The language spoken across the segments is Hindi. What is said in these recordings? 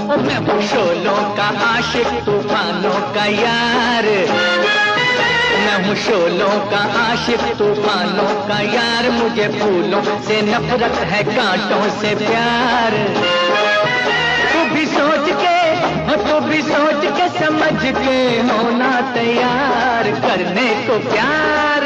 मैं हूँ शोलों का आशिक, तूफानों का यार। मैं हूँ शोलों का आशिक, तूफानों का यार। मुझे फूलों से नफरत है, कांटों से प्यार। तू भी सोच के, तू भी सोच के समझ के होना तैयार करने को प्यार।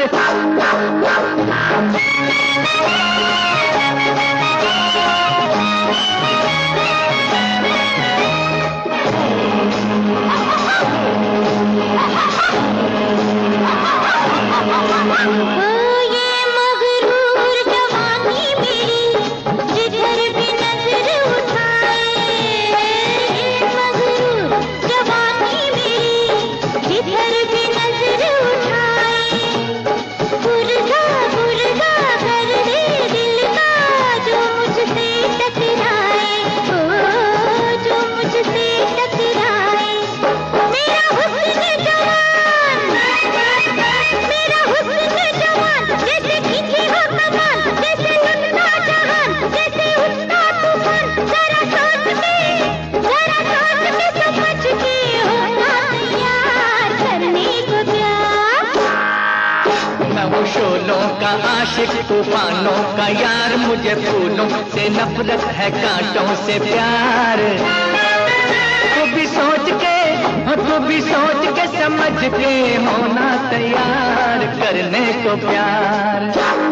शोलों का आशिक, तूफानों का यार। मुझे फूलों से नफरत है, कांटों से प्यार। तू भी सोच के, तू भी सोच के समझ के होना तैयार करने को प्यार।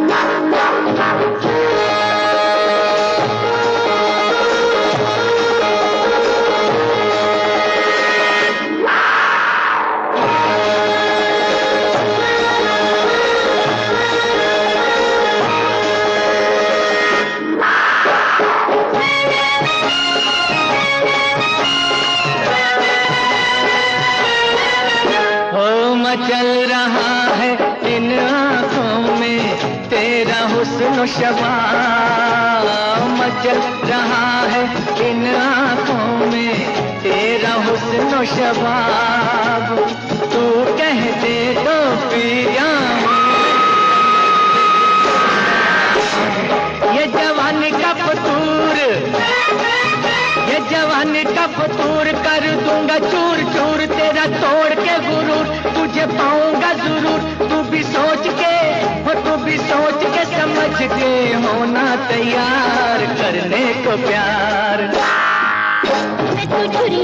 चल रहा है इन आँखों में तेरा हुस्न शबाब। मचल रहा है इन आँखों में तेरा हुस्न शबाब। तू कह दे तो पिया ये जवानी का फतूर, ये जवानी का फतूर कर दूंगा चूर चूर। तेरा तोड़ के गुरूर तुझे पाऊंगा जरूर। तू भी सोच के, तू भी सोच के समझ के होना तैयार करने को प्यार। मैं तो छुरी